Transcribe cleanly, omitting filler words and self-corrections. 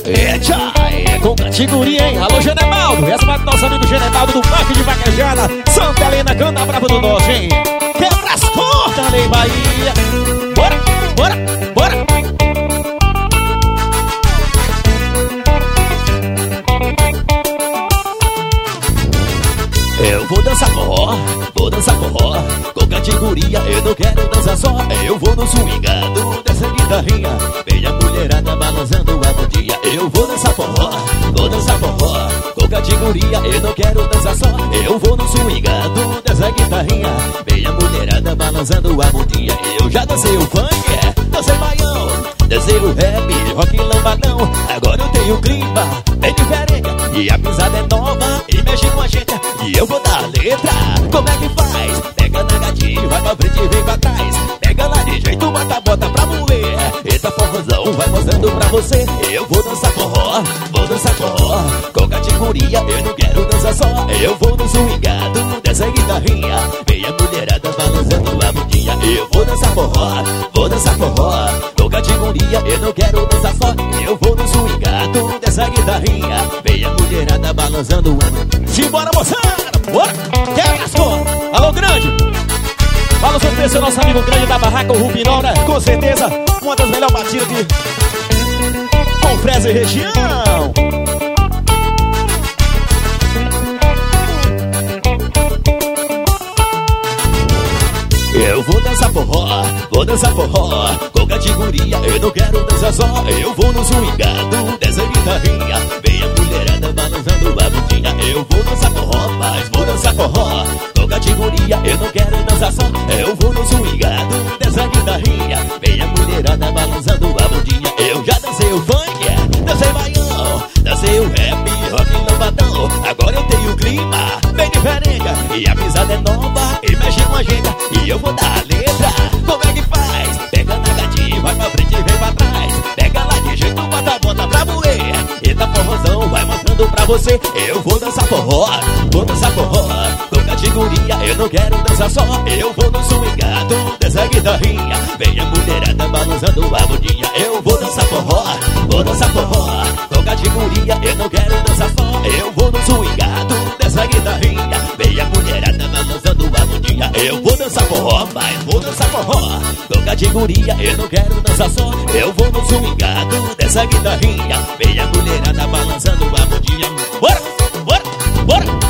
Tchai, com categoria, hein? Alô, Genebaldo. Essa vai do nosso amigo Genebaldo do Parque de Vaquejada, Santa Helena, Canta Brava do Norte, hein? Quebra as cortas, Lei Bahia. Bora, bora, bora. Eu vou dançar forró, com categoria, eu não quero dançar só. Eu vou no swingado dessa guitarrinha, vem a mulherada balançando a bundinha. Eu vou dançar forró, com categoria, eu não quero dançar só. Eu vou no swingado dessa guitarrinha, vem a mulherada balançando a bundinha. Eu já dancei o funk, dancei baião, dancei o rap, rock lambadão. Agora eu tenho clima bem diferente, e a pisada é nova e mexe com a gente. E eu vou dar a letra, como é que faz? Pega na gatinha, vai pra frente e vem pra trás. Pega lá de jeito, bota pra moer. Eita forrozão, vai mostrando pra você. Eu vou dançar forró, com categoria, eu não quero dançar só. Eu vou no swingado dessa guitarrinha, vem a mulherada balançando a bundinha. Eu vou dançar forró, com categoria, eu não quero dançar só. Eu vou no swingado dessa guitarrinha, vem a mulherada balançando a bundinha. Simbora, moçada, bora, quebra as cordas. Alô, grande. Fala sobre esse nosso amigo grande da barraca, o Rubinão, né? Com certeza, uma das melhores batidas aqui com Fresa e região. Eu vou dançar forró, com categoria, eu não quero dançar só. Eu vou no swingado dessa guitarrinha, vem a mulherada balançando a bundinha. Eu vou dançar forró, mas vou dançar forró, com categoria, eu não quero dançar só. Eu vou no swingado dessa guitarrinha, vem a mulherada balançando a bundinha. Eu já dancei o funk, dancei baião, dancei o rap, rock lambadão. Agora eu tenho clima bem diferente, e a pisada é nova e mexe com a gente. E eu vou dar a letra, como é que faz? Pega na gatinha, vai pra frente e vem pra trás. Pega lá de jeito, bota pra moer. Eita forrozão, vai mostrando pra você. Eu vou dançar forró, com categoria, eu não quero dançar só. Eu vou no swingado dessa guitarrinha, vem a mulherada balançando a bundinha. Eu vou dançar forró, com categoria, eu não quero dançar só. Eu vou no swingado dessa guitarrinha, vem a mulherada balançando a bundinha. Eu vou dançar forró, mas vou dançar forró, com categoria, eu não quero dançar só. Eu vou no swingado dessa guitarrinha, vem a mulherada balançando a bundinha. Bora, bora, bora.